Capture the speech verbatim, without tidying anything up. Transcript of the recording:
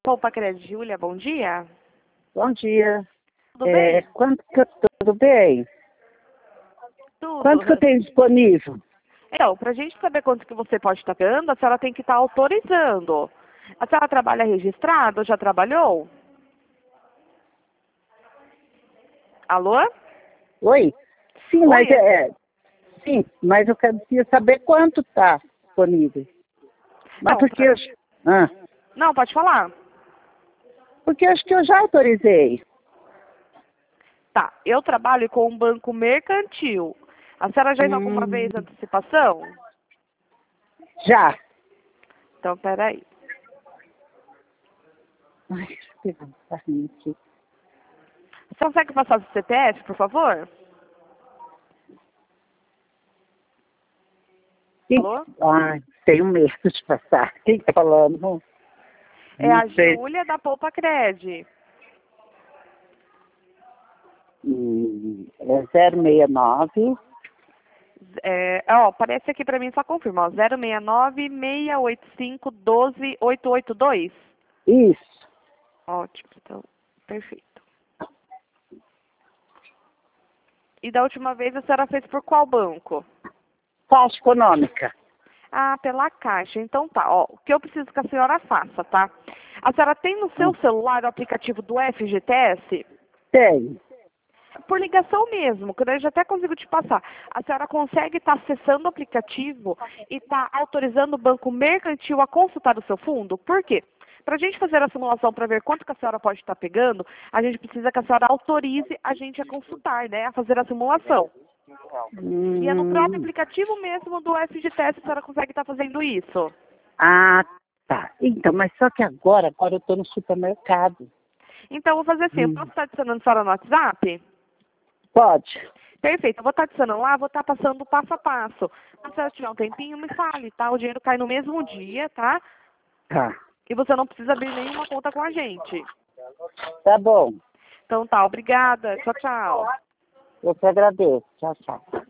Poupa Crédito, Júlia, bom dia. Bom dia. Tudo É, bem? quanto que eu, tudo bem? Tudo. Quanto que eu tenho disponível? Então, para a gente saber quanto que você pode estar pagando, a senhora tem que estar autorizando. A senhora trabalha registrado? Já trabalhou? Alô? Oi? Sim, mas Oi? é, é, sim, mas eu quero preciso saber quanto está disponível. Mas Não, porque pra... eu, ah, Não, pode falar. porque eu acho que eu já autorizei. Tá, eu trabalho com um banco mercantil. A senhora já fez alguma Hum, vez antecipação? já. Então, peraí. Ai, deixa eu pegar um carrinho aqui. Você consegue passar o C P F, por favor? Quem, Alô? ai, tenho medo de passar. Quem está falando? Não, É não a sei. Júlia da Poupa Crédito. Hum, é zero seis nove. É, ó, aparece aqui pra mim, só confirma, ó, zero seis nove, seis oito cinco, um dois, oito oito dois. Isso. Ótimo, então, perfeito. E da última vez a senhora fez por qual banco? Caixa econômica. Ah, pela Caixa. Então tá, ó, o que eu preciso que a senhora faça, tá? A senhora tem no seu Hum, celular o aplicativo do F G T S? Tem. Por ligação mesmo, que daí eu já até consigo te passar. A senhora consegue estar acessando o aplicativo e estar autorizando o banco mercantil a consultar o seu fundo? Por quê? Para a gente fazer a simulação para ver quanto que a senhora pode estar pegando, a gente precisa que a senhora autorize a gente a consultar, né? A fazer a simulação. E é no próprio Hum. aplicativo mesmo do F G T S que a senhora consegue estar fazendo isso. Ah, tá. Então, mas só que agora, agora eu estou no supermercado. Então, eu vou fazer assim, eu Hum. posso estar adicionando a senhora no WhatsApp? Pode? Perfeito, eu vou estar adicionando lá, vou estar passando passo a passo. Se a senhora tiver um tempinho, me fale, tá? O dinheiro cai no mesmo dia, tá? Tá. E você não precisa abrir nenhuma conta com a gente. Tá bom. Então tá, obrigada. Tchau, tchau. Eu te agradeço. Tchau, tchau.